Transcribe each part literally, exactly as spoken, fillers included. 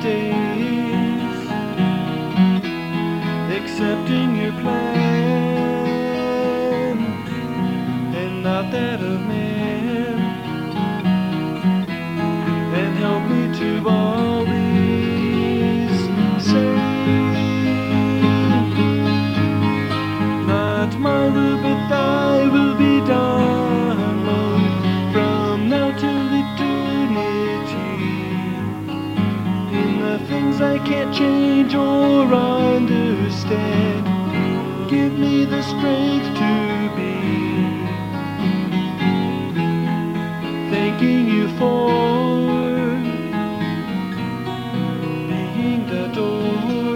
days, accepting your plan and not that of man, and help me to always say, not my will but thy will be done, Lord, from now till eternity. In the things I can't change or understand, give me the strength to be thanking you for being the door,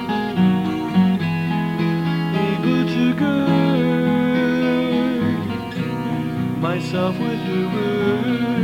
able to gird myself with your word.